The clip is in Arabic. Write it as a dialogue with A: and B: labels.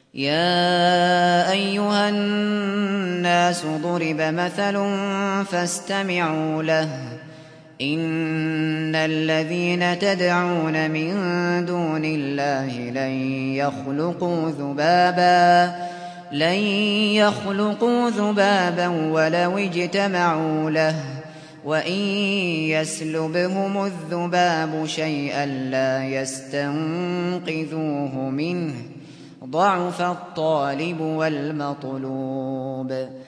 A: يا أيها الناس ضرب مثل فاستمعوا له إن الذين تدعون من دون الله لن يخلقوا ذبابا ولو اجتمعوا له وإن يسلبهم الذباب شيئا لا يستنقذوه منه ضعف الطالب والمطلوب